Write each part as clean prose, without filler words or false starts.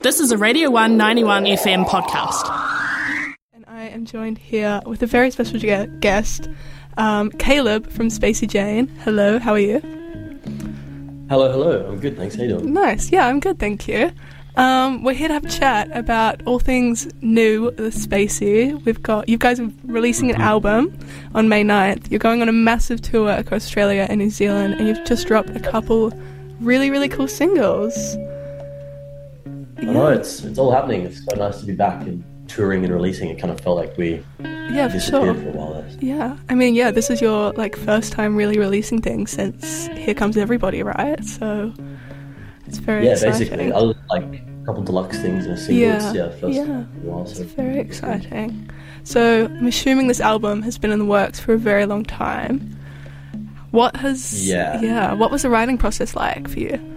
This is a Radio 1 91 FM podcast. And I am joined here with a very special guest, Caleb from Spacey Jane. Hello, how are you? Hello. I'm good, thanks. How you doing? Nice. Yeah, I'm good, thank you. We're here to have a chat about all things new with Spacey. You guys are releasing an album on May 9th. You're going on a massive tour across Australia and New Zealand, and you've just dropped a couple really, really cool singles. I know, it's all happening. It's so nice to be back and touring and releasing. It kind of felt like we disappeared for a while there. Yeah, I mean, this is your first time really releasing things since Here Comes Everybody, right? So it's very exciting. Basically, other than a couple deluxe things and a single, first in a while. So it's very exciting. So I'm assuming this album has been in the works for a very long time. What was the writing process like for you?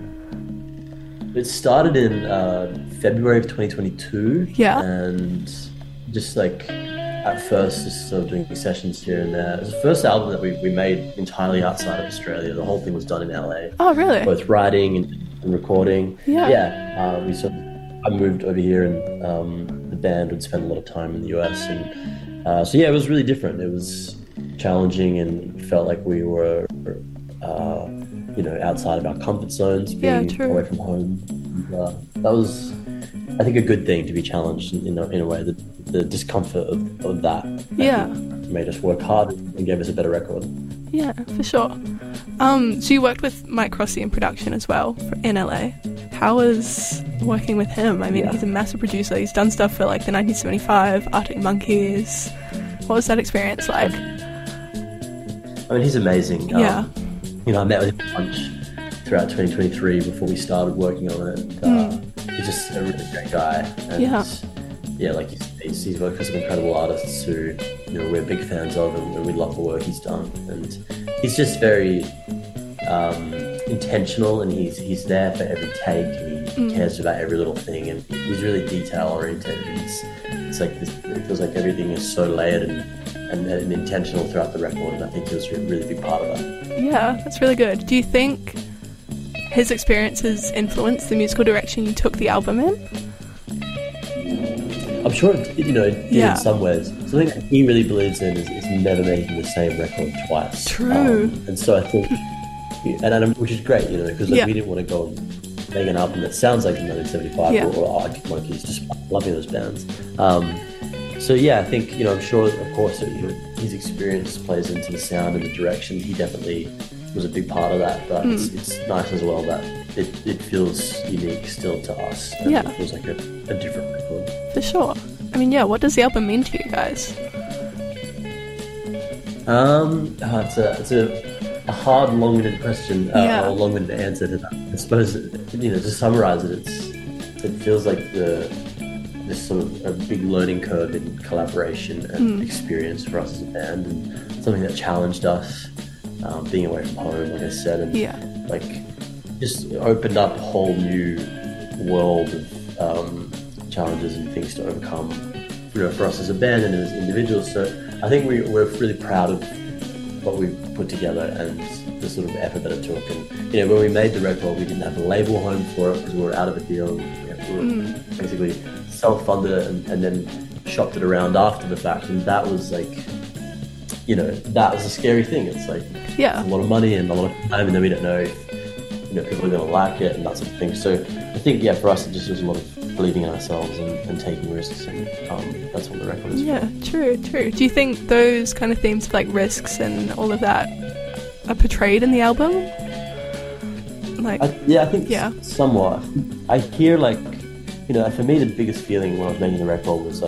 It started in February of 2022. Yeah. And just at first, just sort of doing sessions here and there. It was the first album that we made entirely outside of Australia. The whole thing was done in LA. Oh, really? Both writing and recording. Yeah. I moved over here, and the band would spend a lot of time in the US. And it was really different. It was challenging and felt like we were outside of our comfort zones, being away from home. And, that was, I think, a good thing, to be challenged in a way. The discomfort of that made us work hard and gave us a better record. Yeah, for sure. So you worked with Mike Rossi in production as well in LA. How was working with him? I mean, he's a massive producer. He's done stuff for the 1975, Arctic Monkeys. What was that experience like? I mean, he's amazing. I met with him a bunch throughout 2023 before we started working on it. He's just a really great guy. And he's worked with some incredible artists who we're big fans of, and we love the work he's done. And he's just very intentional, and he's there for every take, and he cares about every little thing, and he's really detail oriented. It feels like everything is so layered and intentional throughout the record, and I think he was a really big part of that. Yeah, that's really good. Do you think his experiences influenced the musical direction you took the album in? I'm sure it did in some ways. Something that he really believes in is never making the same record twice. True. And so I think, which is great, because we didn't want to go and make an album that sounds like 1975 or Arctic Monkeys, just loving those bands. I think, I'm sure, of course, his experience plays into the sound and the direction. He definitely was a big part of that, but it's nice as well that it feels unique still to us. And it feels like a different record. For sure. I mean, what does the album mean to you guys? It's a hard, long-winded question, or a long-winded answer to that. I suppose, to summarize it, it feels like this sort of a big learning curve in collaboration and experience for us as a band, and something that challenged us, being away from home, like I said, and just opened up a whole new world of challenges and things to overcome, for us as a band and as individuals. So I think we're really proud of what we've put together and the sort of effort that it took. And when we made the record, we didn't have a label home for it because we were out of a deal. We were basically self-funded it and then shopped it around after the fact, and that was that was a scary thing. It's a lot of money and a lot of time, and then we don't know if people are going to like it and that sort of thing. So I think for us it just was a lot of believing in ourselves and taking risks, and that's what the record is. Yeah, true. Do you think those kind of themes of risks and all of that are portrayed in the album? I think somewhat. I hear for me the biggest feeling when I was making the record was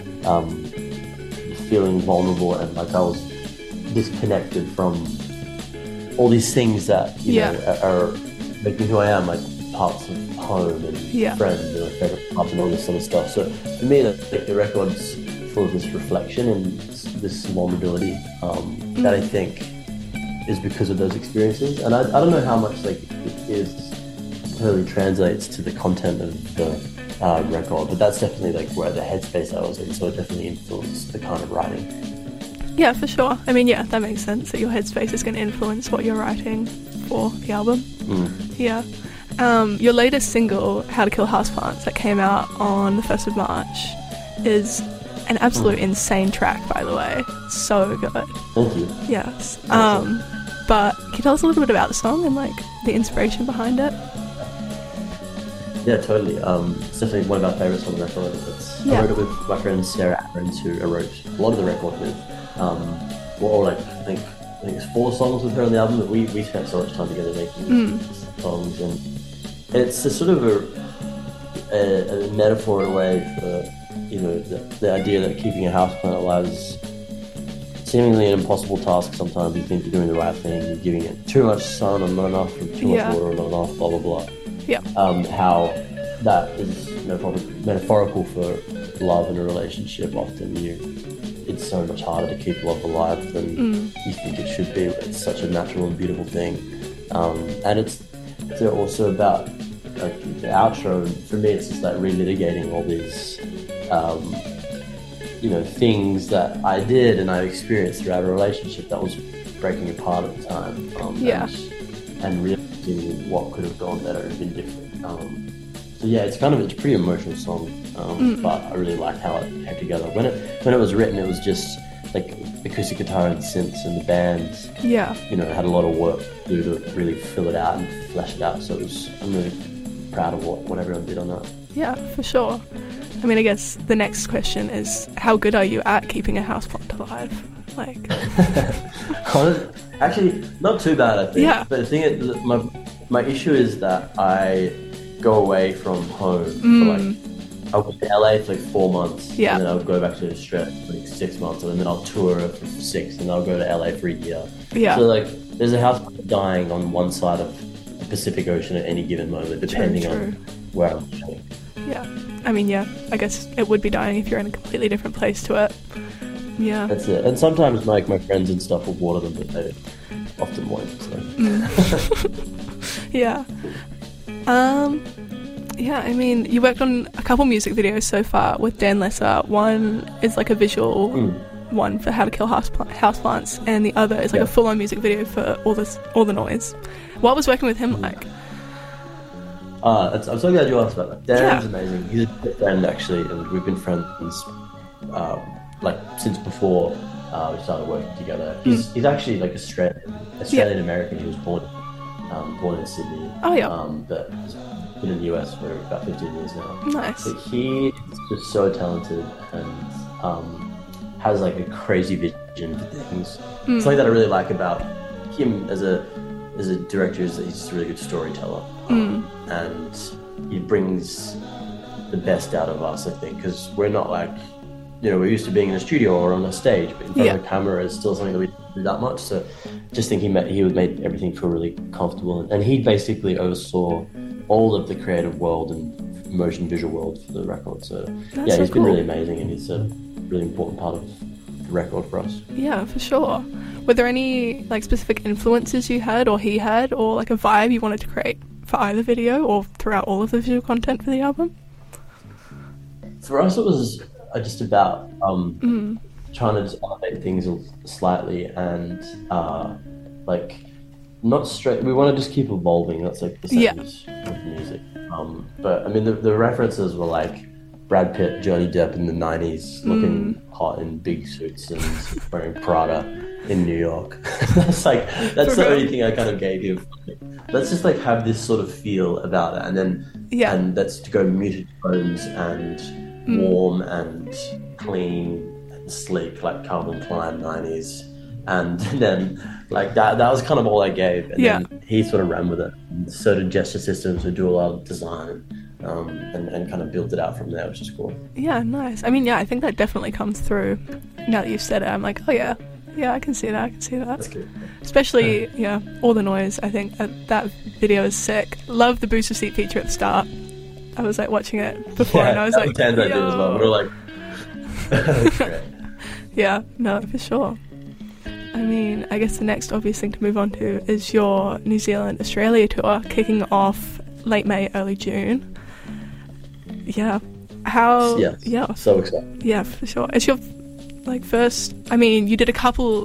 feeling vulnerable and I was disconnected from all these things that are making who I am, parts of home and friends and my favorite club and all this sort of stuff. So for me, the record's full of this reflection and this vulnerability that I think is because of those experiences. And I don't know how much it clearly translates to the content of the record, but that's definitely where the headspace I was in. So it definitely influenced the kind of writing. Yeah, for sure. I mean, that makes sense that your headspace is going to influence what you're writing for the album. Yeah. Your latest single, How to Kill Houseplants, that came out on the 1st of March, is an absolute insane track, by the way. So good. Thank you. Yes. But can you tell us a little bit about the song and like the inspiration behind it? Yeah, totally. It's definitely one of our favourites on the record. I wrote it with my friend Sarah Aarons, who I wrote a lot of the record with. I think it's 4 songs with her on the album, but we spent so much time together making songs, and it's a sort of a metaphor in a way for, you know, the idea that keeping a houseplant alive is seemingly an impossible task. Sometimes you think you're doing the right thing, you're giving it too much sun and not enough, and too much water and not enough, blah blah blah. Yeah. How that is metaphorical for love in a relationship. Often it's so much harder to keep love alive than you think it should be. It's such a natural and beautiful thing, and it's also about like the outro. And for me, it's just like relitigating all these things that I did and I experienced throughout a relationship that was breaking apart at the time. And realizing what could have gone better and been different. It's a pretty emotional song, but I really like how it came together. When it was written, it was just like acoustic guitar and synths, and the band, had a lot of work to do to really fill it out and flesh it out. So I'm really proud of what everyone did on that. Yeah, for sure. I mean, I guess the next question is, how good are you at keeping a houseplant alive? Like, actually, not too bad, I think. Yeah. But the thing is, my issue is that I go away from home for I'll go to LA for 4 months, and then I'll go back to Australia for 6 months, and then I'll tour for 6, and then I'll go to LA for a year. Yeah. So there's a house dying on one side of the Pacific Ocean at any given moment, depending on where I'm going. Yeah. I mean, I guess it would be dying if you're in a completely different place to it. Yeah. That's it. And sometimes my friends and stuff will water them, but they often won't. So. Yeah. I mean, you worked on a couple music videos so far with Dan Lesser. One is like a visual one for How to Kill Houseplants, and the other is like a full-on music video for All the Noise. What was working with him like? I'm so glad you asked about that. Dan's amazing. He's a good friend, actually, and we've been friends since before we started working together. He's actually like Australian American. He was born in Sydney. Oh yeah. But he's been in the US for about 15 years now. Nice. But he is just so talented and has like a crazy vision for things. Something that I really like about him as a director is that he's just a really good storyteller, and he brings the best out of us, I think, because we're not like, we're used to being in a studio or on a stage, but in front of a camera is still something that we don't do that much. So just think he would make everything feel really comfortable, and he basically oversaw all of the creative world and motion visual world for the record. So he's been really amazing, and he's a really important part of the record for us. Yeah, for sure. Were there any like specific influences you had, or he had, or like a vibe you wanted to create for either video or throughout all of the visual content for the album? For us, it was just about trying to just elevate things slightly, and not straight. We want to just keep evolving. That's like the sentence with music. But I mean, the references were like Brad Pitt, Johnny Depp in the 90s, looking hot in big suits and wearing Prada in New York. that's the only thing I kind of gave him. Let's just like have this sort of feel about it, and then and that's to go muted tones and warm and clean and sleek, like Calvin Klein 90s. And then like that was kind of all I gave, and then he sort of ran with it, and so did Gesture Systems, who do a lot of design, and kind of built it out from there, which is cool. Yeah, nice. I mean, I think that definitely comes through. Now that you've said it, I'm like, oh yeah, I can see that. That's good. Especially All the Noise. I think that video is sick. Love the booster seat feature at the start. I was like watching it before, and I was like, I did as well. We were like, that's great. Yeah, no, for sure. I mean, I guess the next obvious thing to move on to is your New Zealand Australia tour, kicking off late May, early June. Yeah. How? Yeah. So excited. Yeah, for sure. It's your first. I mean, you did a couple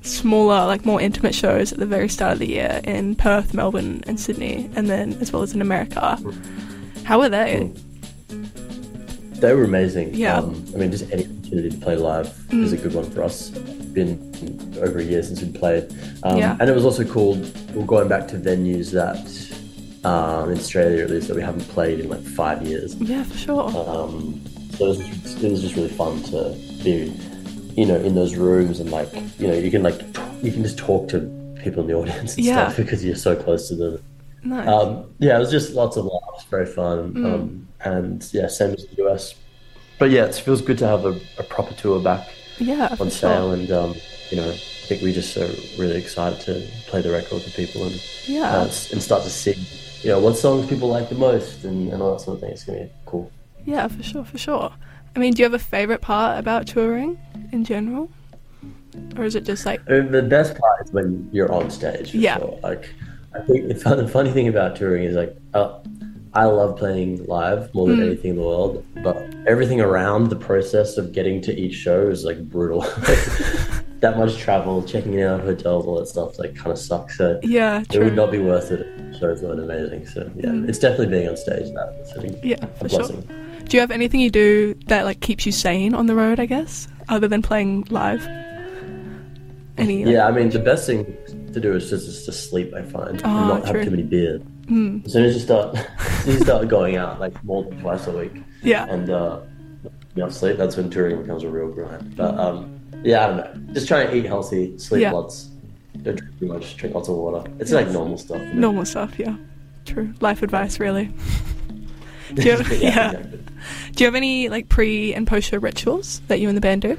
smaller, like more intimate shows at the very start of the year in Perth, Melbourne and Sydney, and then as well as in America. How were they? They were amazing. Yeah. I mean, just any opportunity to play live is a good one for us. It's been over a year since we played. And it was also cool, we're going back to venues that, in Australia at least, that we haven't played in like 5 years. Yeah, for sure. So it was just really fun to be, in those rooms, and like, you can just talk to people in the audience and stuff because you're so close to them. Nice. It was just lots of laughs, very fun. And yeah, same as the US. But yeah, it feels good to have a proper tour back on sale. And, I think we just are really excited to play the record for people and start to see, what songs people like the most and all that sort of thing. It's going to be cool. Yeah, for sure. I mean, do you have a favourite part about touring in general? Or is it just like... I mean, the best part is when you're on stage. Yeah. Sure. Like, I think the funny thing about touring is like, I love playing live more than anything in the world, but everything around the process of getting to each show is like brutal. That much travel, checking out hotels, all that stuff, like kind of sucks. So yeah, true. It would not be worth it if shows weren't amazing. So yeah, it's definitely being on stage for sure. Do you have anything you do that like keeps you sane on the road, I guess, other than playing live? I mean, the best thing to do is just to sleep, I find, and not have too many beers. As soon as you start going out like more than twice a week, and sleep, that's when touring becomes a real grind. But I don't know, just try and eat healthy, sleep lots, don't drink too much, drink lots of water. It's like normal stuff. Normal stuff, yeah. True. Life advice, really. Do you have, exactly. Do you have any like pre and post show rituals that you and the band do?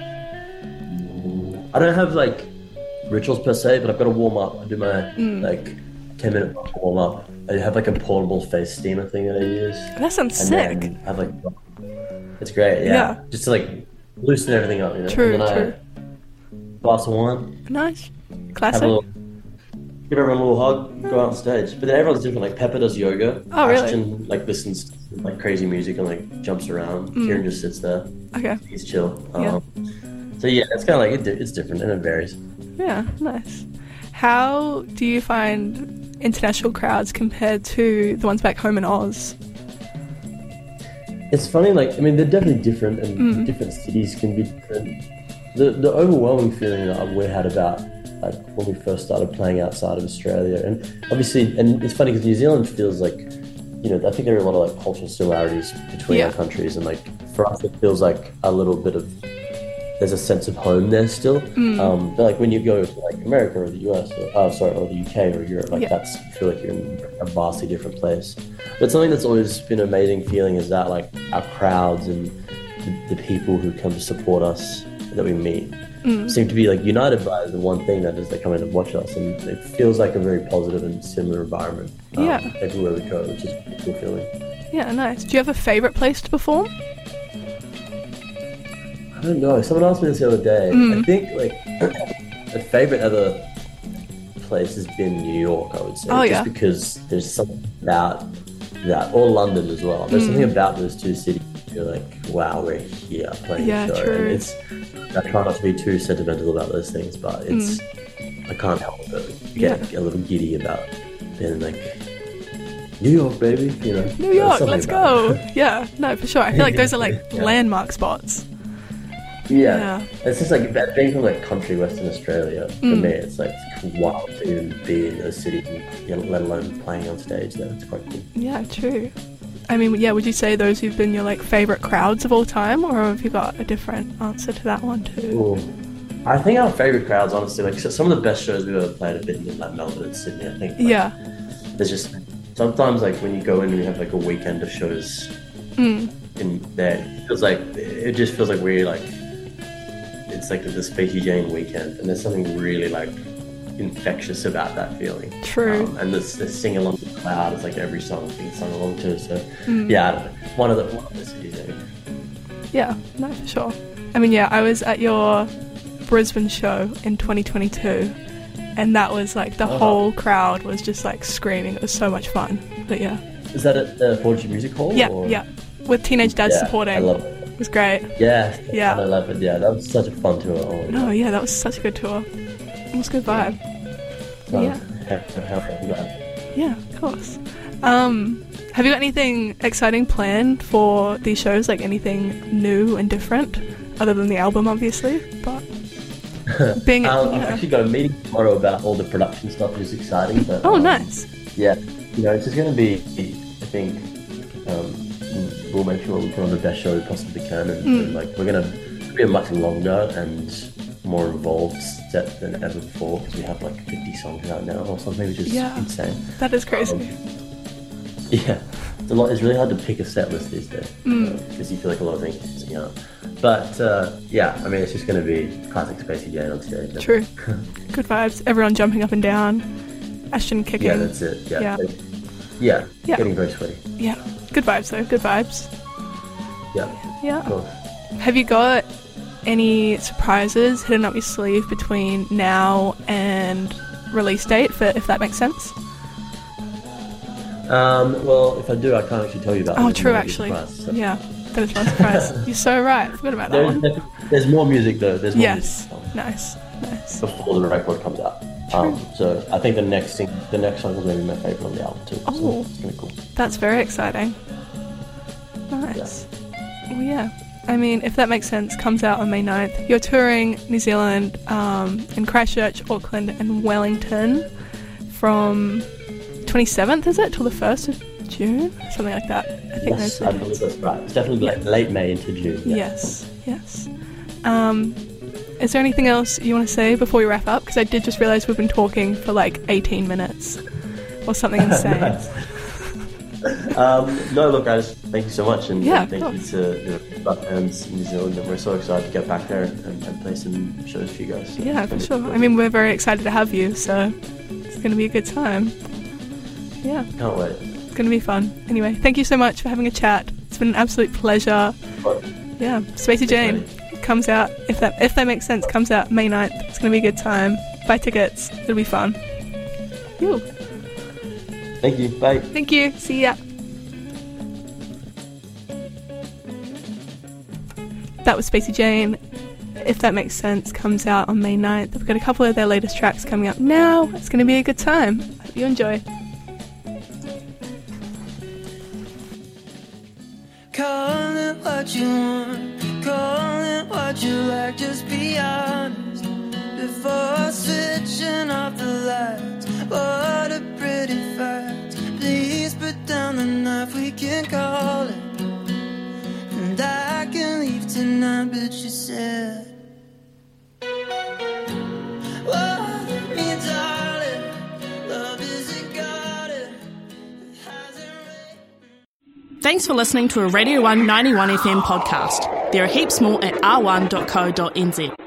I don't have like rituals per se, but I've got to warm up. I do my like 10-minute warm up. I have like a portable face steamer thing that I use. That sounds sick. I have like, it's great, yeah. Just to like loosen everything up, True, and then true. Glass of wine. Nice. Classic. Give everyone a little hug, go out on stage. But then everyone's different. Like Pepper does yoga. Oh, really? Ashton like listens to like crazy music and like jumps around. Kieran just sits there. Okay. He's chill. So yeah, it's kind of like it's different and it varies. Yeah, nice. How do you find international crowds compared to the ones back home in Oz? It's funny, like, I mean, they're definitely different, and different cities can be different. The overwhelming feeling that we had about, like, when we first started playing outside of Australia, and obviously, and it's funny because New Zealand feels like, I think there are a lot of, like, cultural similarities between our countries, and, like, for us, it feels like a little bit of, there's a sense of home there still. But, like, when you go to, like, America or the US, or the UK or Europe, like, you feel like you're in a vastly different place. But something that's always been an amazing feeling is that, like, our crowds and the people who come to support us that we meet seem to be, like, united by the one thing that is they come in and watch us, and it feels like a very positive and similar environment everywhere we go, which is a cool feeling. Yeah, nice. Do you have a favourite place to perform? I don't know. Someone asked me this the other day. I think, like, a favourite other place has been New York, I would say. Just because there's something about that, or London as well. There's something about those two cities. You're like, wow, we're here playing a show. True. And I try not to be too sentimental about those things, but it's I can't help but get a little giddy about being like, New York, baby. New York, let's go. Yeah, no, for sure. I feel like those are like landmark spots. Yeah. It's just like that being from like country Western Australia. For me, it's like wild to even be in those cities, and, let alone playing on stage there. It's quite cool. Yeah, true. I mean, would you say those who've been your like favourite crowds of all time, or have you got a different answer to that one too? Ooh. I think our favourite crowds, honestly, like some of the best shows we've ever played have been in like Melbourne and Sydney. I think. There's just sometimes like when you go in and you have like a weekend of shows in there, it just feels like we're like. It's like the Spacey Jane weekend, and there's something really like infectious about that feeling. True. And the sing along the cloud is like every song being sung along to. So yeah, I don't know. One of the cities. Yeah, no, for sure. I mean, I was at your Brisbane show in 2022, and that was like the whole crowd was just like screaming. It was so much fun. But yeah. Is that at the Fortitude Music Hall? Yeah, with Teenage Dads supporting. I love it. It was great. Yeah. I love it. Yeah, that was such a fun tour. That was such a good tour. It's a good vibe. So, Yeah. Yeah, of course. Have you got anything exciting planned for these shows? Like anything new and different, other than the album, obviously? But being, I've actually got a meeting tomorrow about all the production stuff, which is exciting. But, nice. Yeah, it's just going to be, I think, we'll make sure we put on the best show we possibly can, and like we're going to be a much longer and more involved set than ever before, because we have like 50 songs out now or something, which is insane. That is crazy. Yeah, it's really hard to pick a set list these days, because you feel like a lot of things are missing out. But it's just going to be classic Spacey Jane on stage. True. Good vibes. Everyone jumping up and down. Ashton kicking. Yeah, that's it. Yeah. Getting very sweaty. Yeah. Good vibes though. Good vibes. Yeah. Yeah. Cool. Have you got any surprises hidden up your sleeve between now and release date, if that makes sense? Well, if I do, I can't actually tell you about it. Oh, true, actually. Surprise, so. Yeah, that is one surprise. You're so right. I forgot about that one. There's more music, though. There's more music. Nice. Before the record comes out. So I think the next song is going to be my favourite on the album, too. Oh, so it's going to be cool. That's very exciting. Nice. Yeah. Well, yeah. I mean, if that makes sense, comes out on May 9th. You're touring New Zealand in Christchurch, Auckland and Wellington from 27th, is it? Till the 1st of June? Something like that. I think yes, I believe that's right. It's definitely late May into June. Yeah. Yes. Is there anything else you want to say before we wrap up? Because I did just realise we've been talking for like 18 minutes or something insane. No, look, guys, thank you so much, and thank you to the fans in New Zealand, and we're so excited to get back there and play some shows for you guys. So yeah, for sure. I mean, we're very excited to have you, so it's going to be a good time. Yeah. Can't wait. It's going to be fun. Anyway, thank you so much for having a chat. It's been an absolute pleasure. Yeah, Spacey Jane comes out, if that makes sense, comes out May 9th. It's going to be a good time. Buy tickets. It'll be fun. Whew. Thank you. Bye. Thank you. See ya. That was Spacey Jane. If That Makes Sense comes out on May 9th. We've got a couple of their latest tracks coming up now. It's going to be a good time. Hope you enjoy. Call it what you want, call it what you like, just be honest before switching off the lights. What a pretty fight. Please put down the knife, we can call it. And I can leave tonight, but you said, oh, me darling, love is a garden. Thanks for listening to a Radio 1 91 FM podcast. There are heaps more at r1.co.nz.